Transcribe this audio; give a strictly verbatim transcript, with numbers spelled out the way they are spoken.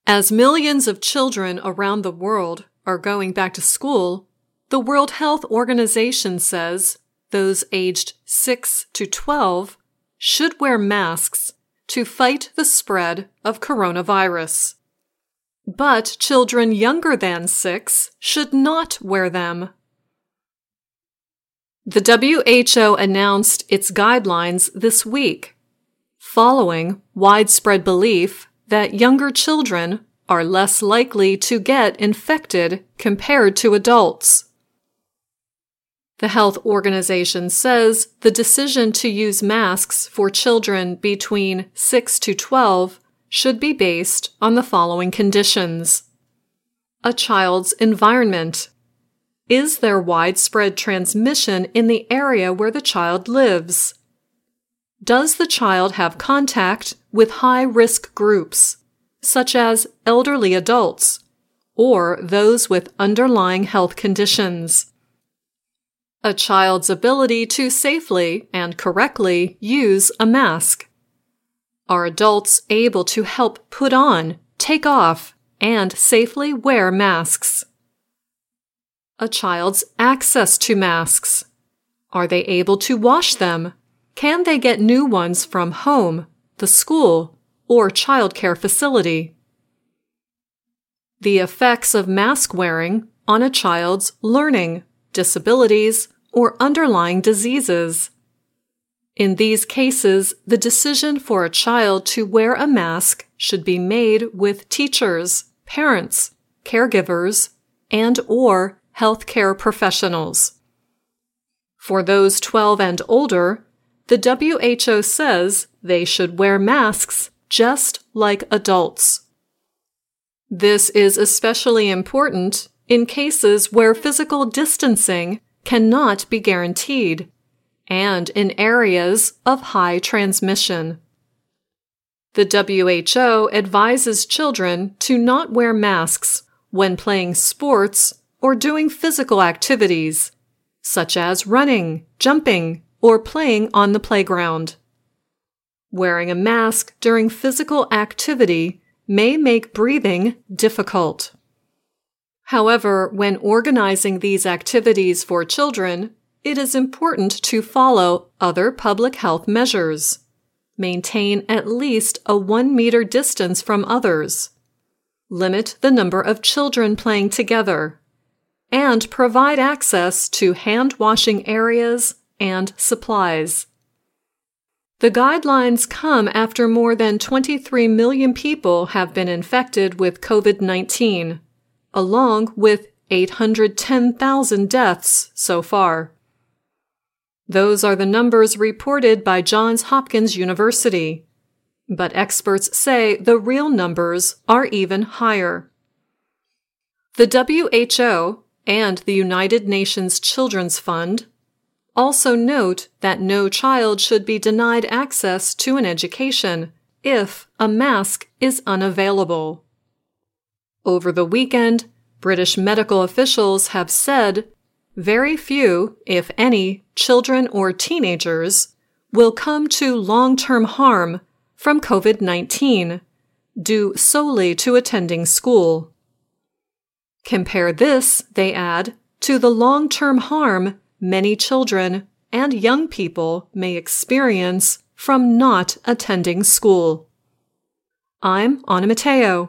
As millions of children around the world are going back to school, the World Health Organization says those aged six to twelve should wear masks to fight the spread of coronavirus. But children younger than six should not wear them. The W H O announced its guidelines this week, following widespread belief that younger children are less likely to get infected compared to adults. The health organization says the decision to use masks for children between six to twelve should be based on the following conditions. A child's environment. Is there widespread transmission in the area where the child lives? Does the child have contact with high-risk groups, such as elderly adults, or those with underlying health conditions? A child's ability to safely and correctly use a mask. Are adults able to help put on, take off, and safely wear masks? A child's access to masks. Are they able to wash them? Can they get new ones from home, the school, or childcare facility? The effects of mask wearing on a child's learning, disabilities, or underlying diseases. In these cases, the decision for a child to wear a mask should be made with teachers, parents, caregivers, and/or healthcare professionals. For those twelve and older, the W H O says they should wear masks just like adults. This is especially important in cases where physical distancing cannot be guaranteed and in areas of high transmission. The W H O advises children to not wear masks when playing sports or doing physical activities, such as running, jumping, or playing on the playground. Wearing a mask during physical activity may make breathing difficult. However, when organizing these activities for children, it is important to follow other public health measures. Maintain at least a one meter distance from others. Limit the number of children playing together. And provide access to hand-washing areas and supplies. The guidelines come after more than twenty-three million people have been infected with COVID nineteen, along with eight hundred ten thousand deaths so far. Those are the numbers reported by Johns Hopkins University, but experts say the real numbers are even higher. The W H O and the United Nations Children's Fund also note that no child should be denied access to an education if a mask is unavailable. Over the weekend, British medical officials have said very few, if any, children or teenagers will come to long-term harm from COVID nineteen due solely to attending school. Compare this, they add, to the long-term harm many children and young people may experience from not attending school. I'm Anna Matteo.